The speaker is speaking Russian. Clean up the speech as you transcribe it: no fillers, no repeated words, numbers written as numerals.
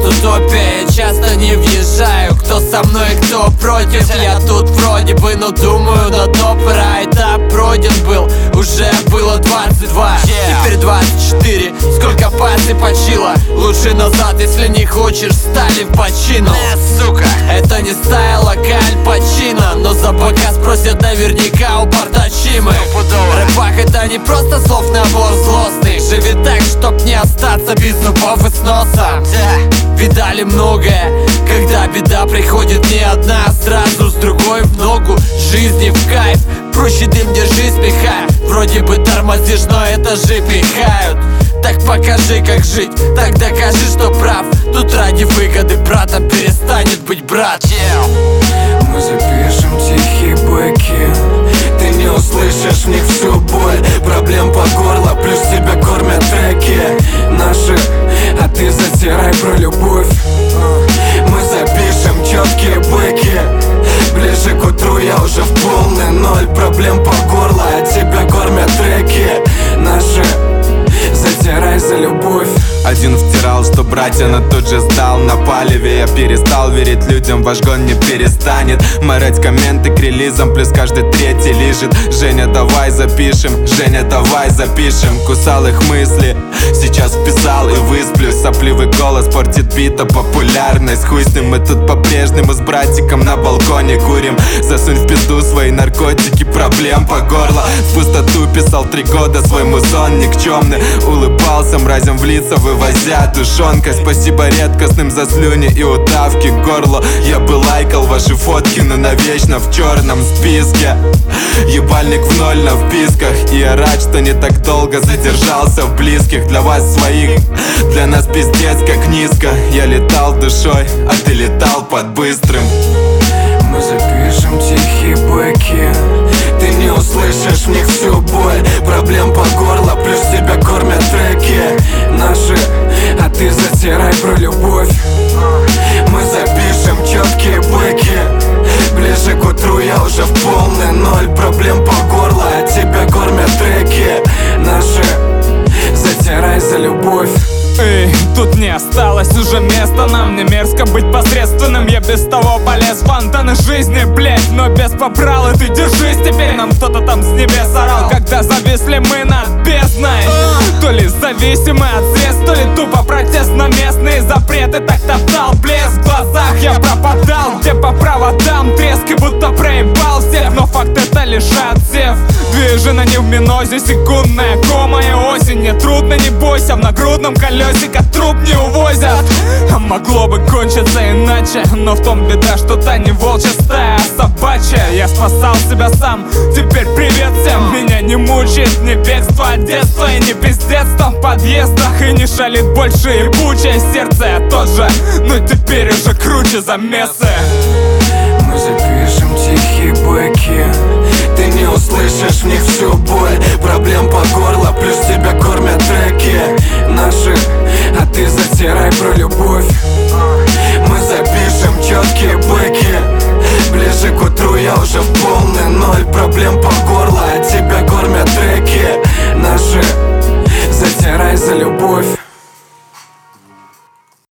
утопия, я часто не въезжаю. Кто со мной, кто против, я тут вроде бы, но думаю, на то пора. Этап пройден был, уже было 22, теперь 24. Сколько пасы почило, лучше назад, если не хочешь, стали в почину. Сука, это не стая локаль почина, но за бока спросят наверняка у Бардачимы. Рэпах это не просто слов набор злостный. Живи так, чтоб не остаться без зубов и с носом. Видали многое, когда беда приходит не одна, а сразу с другой в ногу. Жизни в кайф, проще дым держись, пихая. Вроде бы тормозишь, но этажи пихают. Так покажи, как жить, так докажи, что прав. Тут ради выгоды братом перестанет быть брат. Мы запишем тихие бэки, ты не услышишь в них всю боль. Проблем по горло, плюс тебя кормят треки наши, а ты затирай про любовь. Мы запишем четкие бэки, ближе к утру я уже в полный ноль. Проблем по горло, а тебя кормят треки наши, затирай за любовь. Один втирал, что братья, но тут же сдал на палеве. Я перестал верить людям, ваш гон не перестанет морать комменты к релизам, плюс каждый третий лежит. Женя, давай запишем, Женя, давай запишем. Кусал их мысли, сейчас вписал и высплю. Сопливый голос портит бита популярность. Хуй с ним, мы тут по-прежнему с братиком на балконе курим. Засунь в пизду свои наркотики, проблем по горло. В пустоту писал 3 года свой музон никчемный. Улыбался мразям в лица, вывозя тушенкой. Спасибо редкостным за слюни и удавки к горлу. Я бы лайкал ваши фотки, но навечно в черном списке. Ебальник в ноль на вписках. И я рад, что не так долго задержался в близких. Для вас своих, для нас пиздец как низко. Я летал душой, а ты летал под быстрым. Мы запишем тихие бэки, ты не услышишь в них всю боль. Проблем по горло, плюс тебя кормят треки наши, а ты затирай про любовь. Мы запишем четкие бэки, ближе к утру я уже в полный ноль. Проблем по горло, а тебя кормят треки наши, затирай за любовь. Эй, тут не осталось уже места нам. Не мерзко быть посредственным, я без того полез в фонтаны жизни, блять. Но без попрал, и ты держись теперь. Нам кто-то там с небес орал, когда зависли мы над бездной. То ли зависимы от средств, то ли тупо протест на местные запреты. Так топтал блеск в глазах, я пропадал. Где по проводам трески, будто проебал всех. Но факт это лишь отсев. Движена не в минозе, секундная кома и осень. Не трудно, не бойся, в нагрудном колесе труп не увозят. А могло бы кончиться иначе, но в том беда, что та не волчья стая, а собачья. Я спасал себя сам, теперь привет всем. Меня не мучает ни бегство от детства и не пиздец там в подъездах. И не шалит больше ебучее сердце, я тот же, но теперь уже круче замесы. Мы запишем тихие бэки, ты не услышишь в них всю боль. Проблем по горло, плюс тебя кормят треки наши, а ты затирай про любовь. Мы запишем четкие бэки, ближе к утру я уже в полный ноль. Проблем по горло, а тебя кормят треки наши, затирай за любовь.